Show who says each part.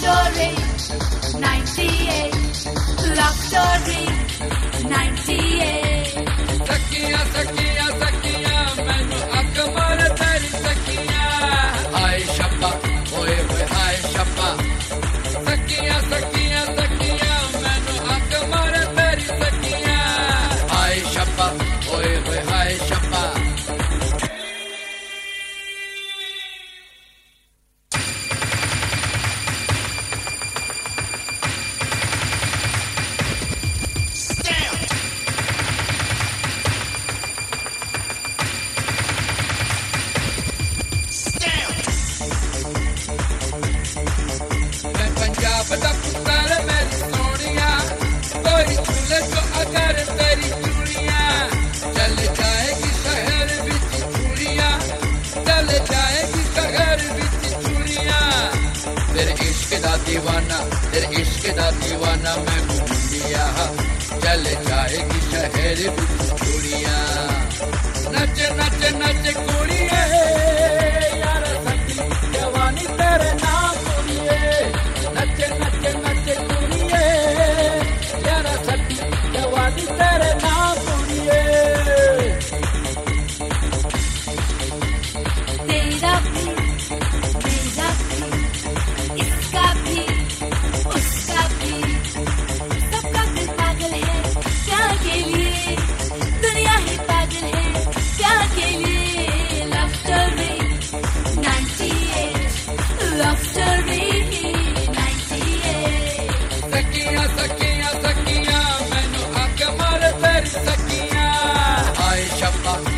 Speaker 1: Story 98 Love Story 98
Speaker 2: सखियां सखियां सखियां मैनू अग मार तेरी सखियां हाय शप्पा ओए होए हाय शप्पा सखियां सखियां सखियां मैनू अग मार तेरी सखियां हाय शप्पा ओए होए हाय शप्पा पंजाब दा पुत्तर मेरी सोनिया कोई झूले को अगर तेरी चूड़ियां चल जाएगी शहर विच चूड़ियां चल जाएगी शहर विच चूड़ियां तेरे इश्क दा दीवाना मैं मुंडिया चल जाएगी शहर विच चूड़ियां नच नच नच कुड़िए यार सच्ची जवानी तेरे नाम कुड़िए नच नच नच कुड़िए यार सच्ची जवानी तेरे नाम कुड़िए
Speaker 1: तेरा भी मेरा भी इसका भी उसका भी सबका दिल पागल है प्यार के लिए दुनिया ही पागल है प्यार के लिए लव स्टोरी 98 लव स्टोरी 98
Speaker 2: सखियां सखियां सखियां मैनू अग मार तेरी सखियां हाय शप्पा